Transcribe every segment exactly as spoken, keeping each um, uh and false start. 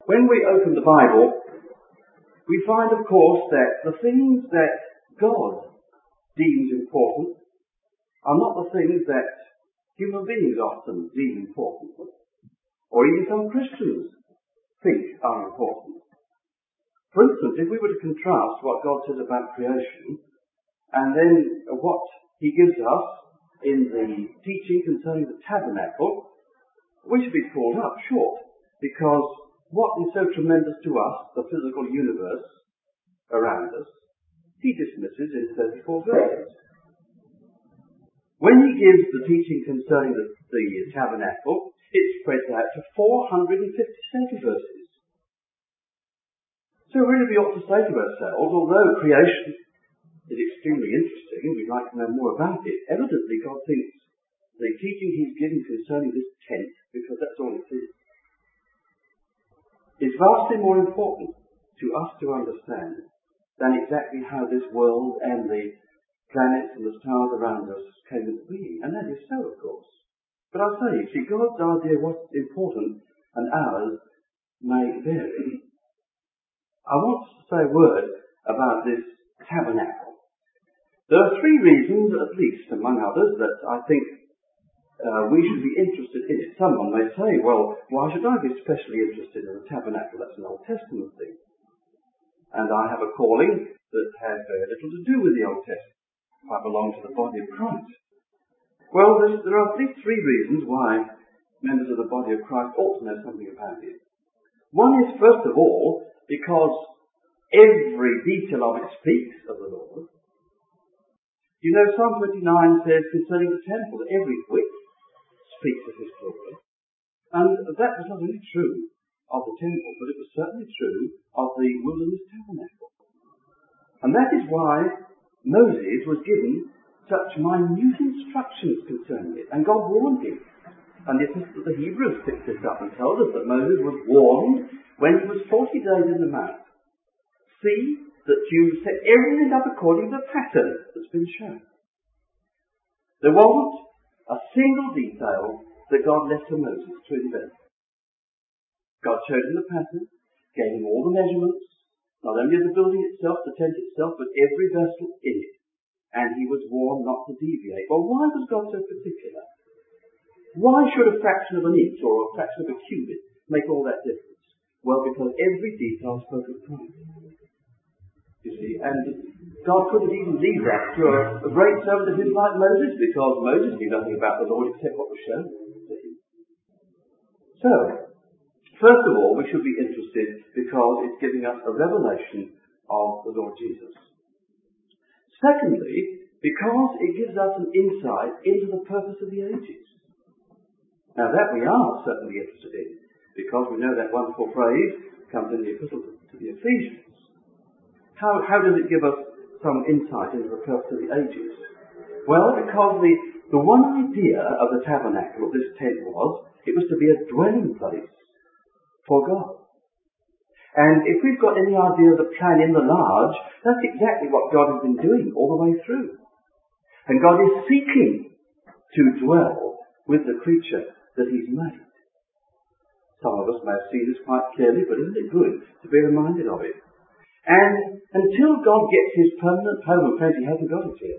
When we open the Bible, we find, of course, that the things that God deems important are not the things that human beings often deem important, or even some Christians think are important. For instance, if we were to contrast what God says about creation and then what he gives us in the teaching concerning the tabernacle, we should be pulled up short, because what is so tremendous to us, the physical universe around us, he dismisses in thirty-four verses. When he gives the teaching concerning the, the tabernacle, it spreads out to four hundred fifty-seven verses. So really we ought to say to ourselves, although creation is extremely interesting and we'd like to know more about it, evidently God thinks the teaching he's giving concerning this tent, because that's all it is, is vastly more important to us to understand than exactly how this world and the planets and the stars around us came into being. And that is so, of course. But I say, you see, God's idea of what's important and ours may vary. I want to say a word about this tabernacle. There are three reasons, at least, among others, that I think uh, we should be interested in it. Someone may say, well, why should I be especially interested in the tabernacle? That's an Old Testament thing. And I have a calling that has very little to do with the Old Testament. I belong to the body of Christ. Well, there are at least three reasons why members of the body of Christ ought to know something about it. One is, first of all, because every detail of it speaks of the Lord. You know, Psalm twenty-nine says concerning the temple that every whit speaks of his glory. And that was not only true of the temple, but it was certainly true of the wilderness tabernacle. And that is why Moses was given such minute instructions concerning it. And God warned him. And the Epistle of the Hebrews picks this up and tells us that Moses was warned when he was forty days in the mount. See that you set everything up according to the pattern that's been shown. There wasn't a single detail that God left to Moses to invent. God showed him the pattern, gave him all the measurements, not only of the building itself, the tent itself, but every vessel in it. And he was warned not to deviate. Well, why was God so particular? Why should a fraction of an inch or a fraction of a cubit make all that difference? Well, because every detail spoke of Christ. You see, and God couldn't even leave that to a, a great servant of his like Moses, because Moses knew nothing about the Lord except what was shown to him. So, first of all, we should be interested because it's giving us a revelation of the Lord Jesus. Secondly, because it gives us an insight into the purpose of the ages. Now that we are certainly interested in, because we know that wonderful phrase comes in the Epistle to the Ephesians. How, how does it give us some insight into the purpose of the ages? Well, because the, the one idea of the tabernacle, of this tent, was, it was to be a dwelling place for God. And if we've got any idea of the plan in the large, that's exactly what God has been doing all the way through. And God is seeking to dwell with the creature that he's made. Some of us may have seen this quite clearly, but isn't it good to be reminded of it? And until God gets his permanent home, and friends, he hasn't got it yet,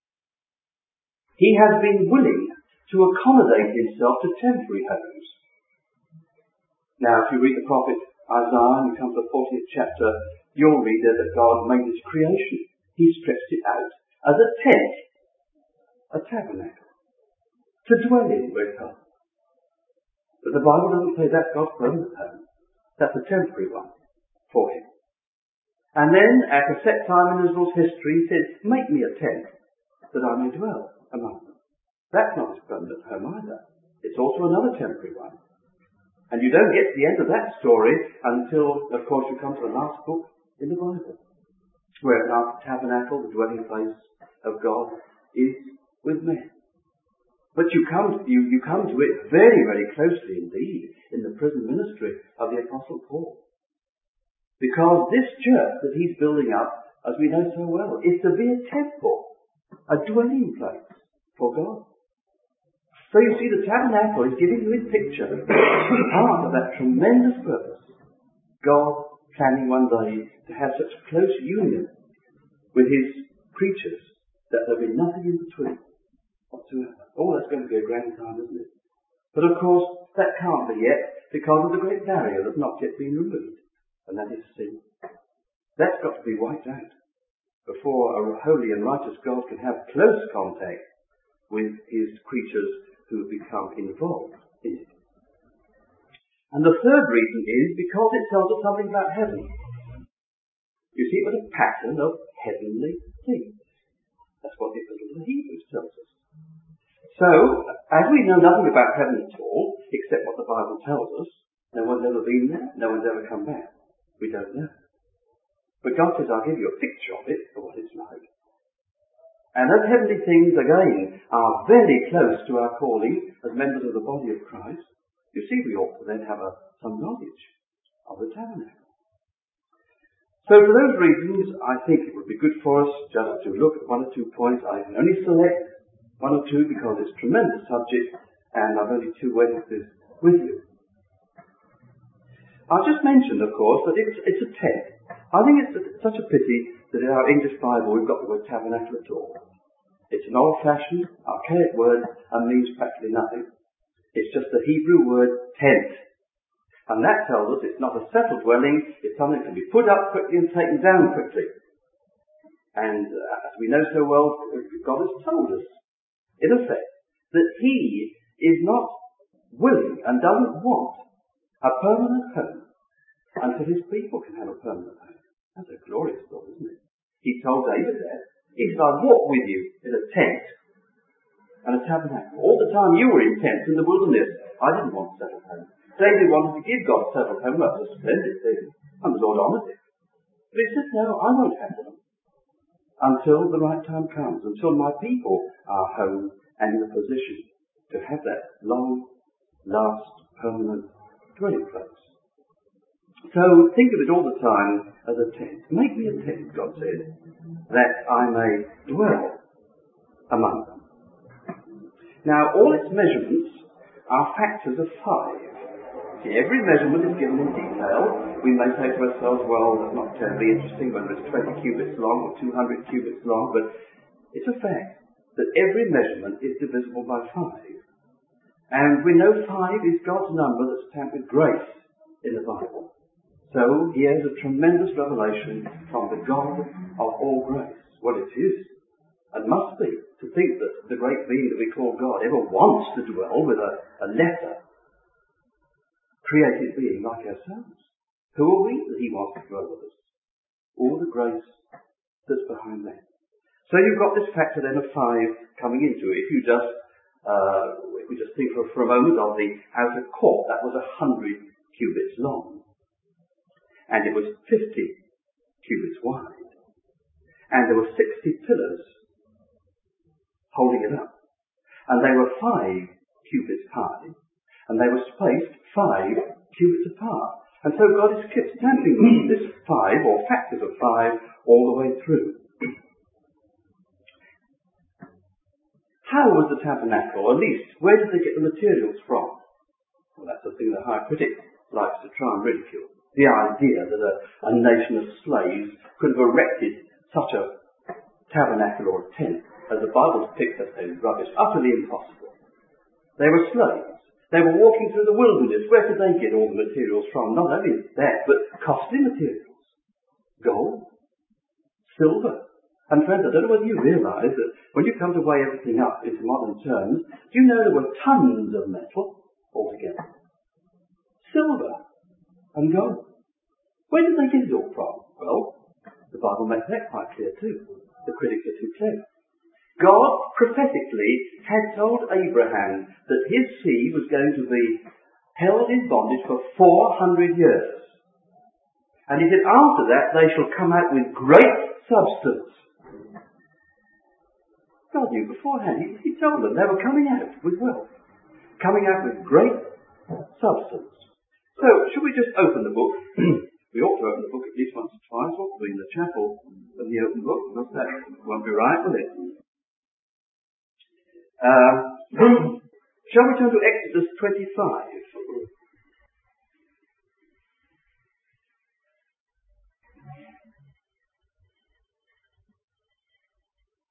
he has been willing to accommodate himself to temporary homes. Now, if you read the prophet Isaiah and you come to the fortieth chapter, you'll read there that God made his creation. He stretched it out as a tent, a tabernacle, to dwell in with God. But the Bible doesn't say that's God's permanent home. That's a temporary one for him. And then, at a set time in Israel's history, he says, make me a tent that I may dwell among them. That's not his permanent home either. It's also another temporary one. And you don't get to the end of that story until, of course, you come to the last book in the Bible, where the tabernacle, the dwelling place of God, is with men. But you come, you, you come to it very, very closely indeed in the prison ministry of the Apostle Paul. Because this church that he's building up, as we know so well, is to be a temple, a dwelling place for God. So you see, the tabernacle is giving you in picture part of that tremendous purpose God planning one day to have such close union with his creatures that there'll be nothing in between whatsoever. Oh, that's going to be a grand time, isn't it? But of course, that can't be yet because of the great barrier that's not yet been removed, and that is sin. That's got to be wiped out before a holy and righteous God can have close contact with his creatures who have become involved in it. And the third reason is because it tells us something about heaven. You see, it was a pattern of heavenly things. That's what the Epistle to the Hebrews tells us. So, as we know nothing about heaven at all, except what the Bible tells us, no one's ever been there, no one's ever come back. We don't know. But God says, I'll give you a picture of it, of what it's like. And those heavenly things, again, are very close to our calling as members of the body of Christ. You see, we ought to then have a, some knowledge of the tabernacle. So for those reasons, I think it would be good for us just to look at one or two points. I can only select one or two because it's a tremendous subject and I've only two witnesses with you. I've just mentioned, of course, that it's, it's a tent. I think it's a, such a pity that in our English Bible we've got the word tabernacle at all. It's an old-fashioned, archaic word and means practically nothing. It's just the Hebrew word tent. And that tells us it's not a settled dwelling, it's something that can be put up quickly and taken down quickly. And uh, as we know so well, God has told us, in effect, that he is not willing and doesn't want a permanent home until his people can have a permanent home. That's a glorious thought, isn't it? He told David that. He said, I'll walk with you in a tent and a tabernacle. All the time you were in tents in the wilderness, I didn't want to settle home. David wanted to give God a settled home. That was a splendid thing. And the Lord honoured it. But he said, no, I won't have them until the right time comes, until my people are home and in a position to have that long, last, permanent dwelling place. So think of it all the time as a tent. Make me a tent, God said, that I may dwell among them. Now, all its measurements are factors of five. See, every measurement is given in detail. We may say to ourselves, well, that's not terribly interesting whether it's twenty cubits long or two hundred cubits long, but it's a fact that every measurement is divisible by five. And we know five is God's number that's stamped with grace in the Bible. So here's a tremendous revelation from the God of all grace. Well, it is, and must be, to think that the great being that we call God ever wants to dwell with a, a lesser created being like ourselves. Who are we that he wants to dwell with us? All the grace that's behind that. So you've got this factor then of five coming into it. If you just, uh, if we just think for, for a moment of the outer court, that was a hundred cubits long. And it was fifty cubits wide. And there were sixty pillars holding it up. And they were five cubits high. And they were spaced five cubits apart. And so God is stamping this five, or factors of five, all the way through. How was the tabernacle? At least, where did they get the materials from? Well, that's the thing the high critic likes to try and ridicule. The idea that a, a nation of slaves could have erected such a tabernacle or a tent, as the Bible depicts as rubbish, utterly impossible. They were slaves. They were walking through the wilderness. Where could they get all the materials from? Not only that, but costly materials. Gold, silver. And friends, I don't know whether you realise that when you come to weigh everything up into modern terms, do you know there were tons of metal altogether? Silver and gold. Where did they get it all from? Well, the Bible makes that quite clear too. The critics are too clever. God prophetically had told Abraham that his seed was going to be held in bondage for four hundred years. And he said, after that they shall come out with great substance. God knew beforehand. He, he told them they were coming out with wealth. Coming out with great substance. So, should we just open the book? We ought to open the book at least once or twice, ought to be in the chapel of the open book, because that won't be right, will it? Uh, shall we turn to Exodus twenty-five?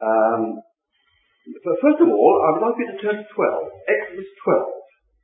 Um, but first of all, I would like you to turn to twelve. Exodus twelve.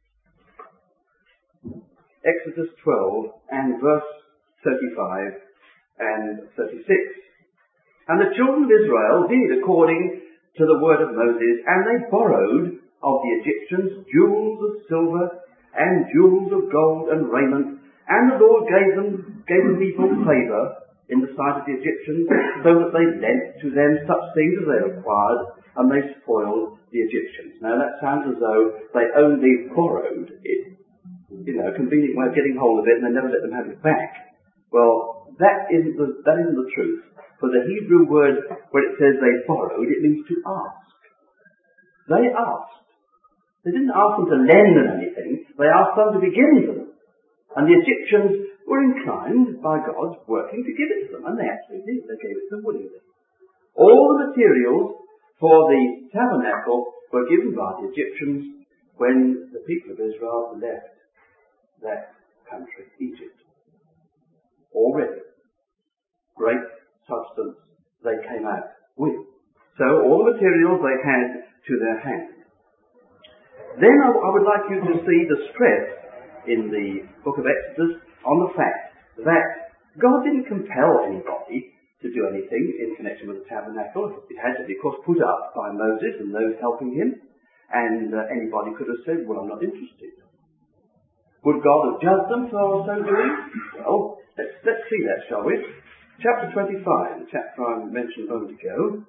Exodus twelve and verse thirty-five and thirty-six. And the children of Israel did according to the word of Moses, and they borrowed of the Egyptians jewels of silver and jewels of gold and raiment, and the Lord gave them gave the people favour in the sight of the Egyptians, so that they lent to them such things as they required, and they spoiled the Egyptians. Now that sounds as though they only borrowed it, you know, a convenient way of getting hold of it, and they never let them have it back. Well, that isn't the, that isn't the truth. For the Hebrew word, when it says they borrowed, it means to ask. They asked. They didn't ask them to lend them anything, they asked them to be given to them. And the Egyptians were inclined by God working to give it to them, and they actually did. They gave it to them willingly. All the materials for the tabernacle were given by the Egyptians when the people of Israel left that country, Egypt. Already, great substance they came out with. So all the materials they had to their hand. Then I, I would like you to see the stress in the book of Exodus on the fact that God didn't compel anybody to do anything in connection with the tabernacle. It had to be, of course, put up by Moses and those helping him, and uh, anybody could have said, well, I'm not interested. Would God have judged them for so doing? Well, let's, let's see that, shall we? Chapter twenty-five, the chapter I mentioned a moment ago.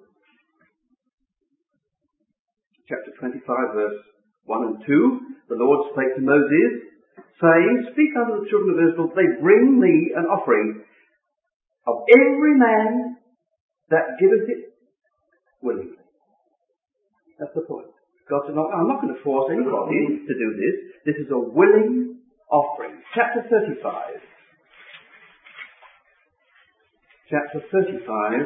Chapter twenty-five, verse one and two. The Lord spake to Moses, saying, Speak unto the children of Israel, they bring me an offering of every man that giveth it willingly. That's the point. God said, I'm not going to force anybody to do this. This is a willing offering. Chapter thirty-five. Chapter thirty-five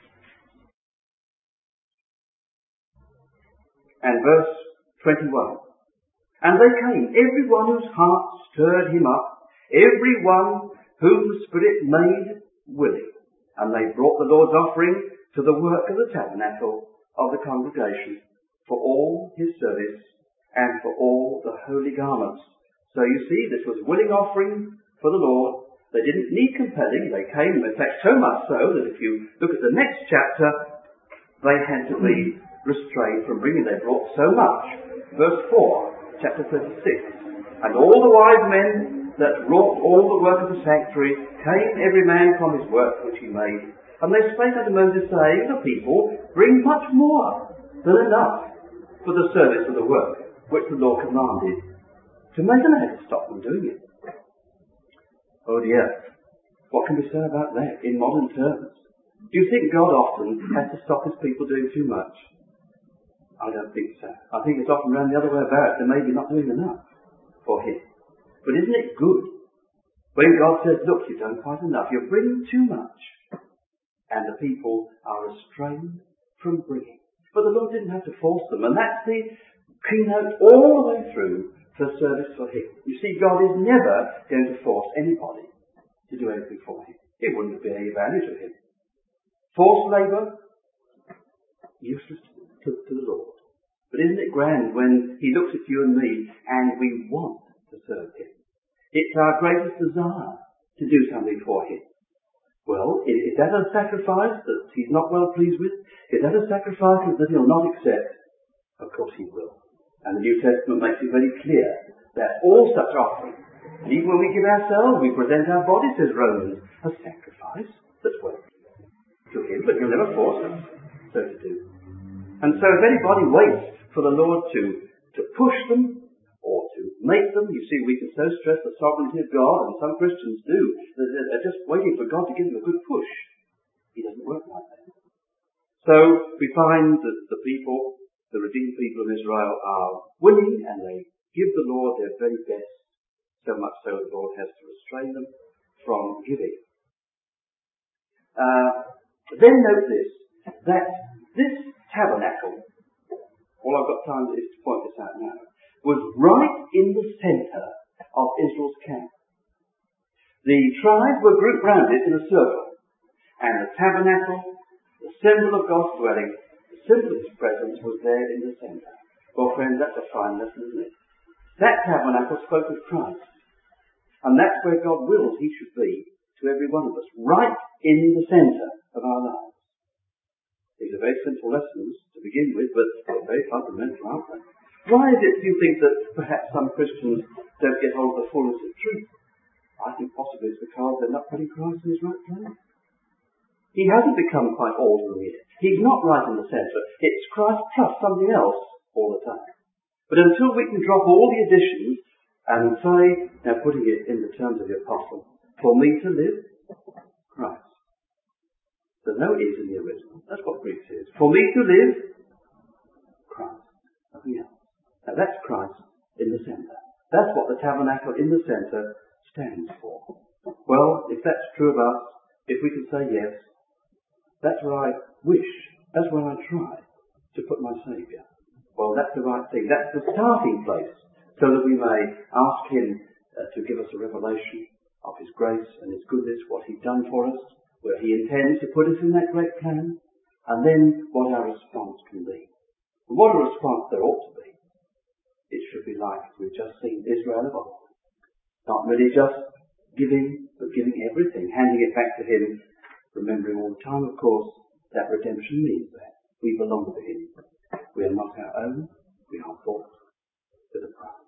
and verse twenty-one. And they came, every one whose heart stirred him up, every one whom the Spirit made willing. And they brought the Lord's offering to the work of the tabernacle of the congregation, for all his service, and for all the holy garments. So you see, this was willing offering for the Lord. They didn't need compelling. They came, in fact, so much so that if you look at the next chapter, they had to be restrained from bringing. They brought so much. Verse four, chapter thirty-six. And all the wise men that wrought all the work of the sanctuary came every man from his work which he made. And they spake unto Moses, saying, The people bring much more than enough for the service of the work which the Lord commanded to make, and they had to stop them doing it. Oh dear, what can we say about that in modern terms? Do you think God often has to stop his people doing too much? I don't think so. I think it's often around the other way about. They're maybe not doing enough for him. But isn't it good when God says, look, you've done quite enough, you're bringing too much, and the people are restrained from bringing. But the Lord didn't have to force them, and that's the keynote all the way through for service for him. You see, God is never going to force anybody to do anything for him. It wouldn't be any value to him. Forced labour, useless to, to the Lord. But isn't it grand when he looks at you and me and we want to serve him? It's our greatest desire to do something for him. Well, is that a sacrifice that he's not well pleased with? Is that a sacrifice that he'll not accept? Of course he will. And the New Testament makes it very clear that all such offerings, and even when we give ourselves, we present our bodies, says Romans, a sacrifice that's well to him, but he'll never force us so to do. And so if anybody waits for the Lord to, to push them or to make them, you see, we can so stress the sovereignty of God, and some Christians do, that they're just waiting for God to give them a good push. He doesn't work like that. So we find that the people, the redeemed people of Israel, are willing, and they give the Lord their very best, so much so the Lord has to restrain them from giving. Uh, then note this, that this tabernacle, all I've got time is to point this out now, was right in the centre of Israel's camp. The tribes were grouped round it in a circle, and the tabernacle, the symbol of God's dwelling, the simply his presence was there in the centre. Well, friends, that's a fine lesson, isn't it? That tabernacle spoke of Christ. And that's where God wills he should be to every one of us, right in the centre of our lives. These are very simple lessons to begin with, but they're very fundamental, aren't they? Why is it, do you think, that perhaps some Christians don't get hold of the fullness of truth? I think possibly it's because they're not putting Christ in his right place. He hasn't become quite ordinary yet. He's not right in the centre. It's Christ plus something else all the time. But until we can drop all the additions and say, now putting it in the terms of the apostle, for me to live, Christ. There's no is in the original. That's what Greek says. For me to live, Christ. Nothing else. Now that's Christ in the centre. That's what the tabernacle in the centre stands for. Well, if that's true of us, if we can say yes, that's where I wish, that's where I try to put my Saviour. Well, that's the right thing. That's the starting place, so that we may ask him uh, to give us a revelation of his grace and his goodness, what he's done for us, where he intends to put us in that great plan, and then what our response can be. And what a response there ought to be. It should be like we've just seen Israel of old. Not really just giving, but giving everything, handing it back to him, remembering all the time, of course, that redemption means that we belong to him. We are not our own, we are bought with a price.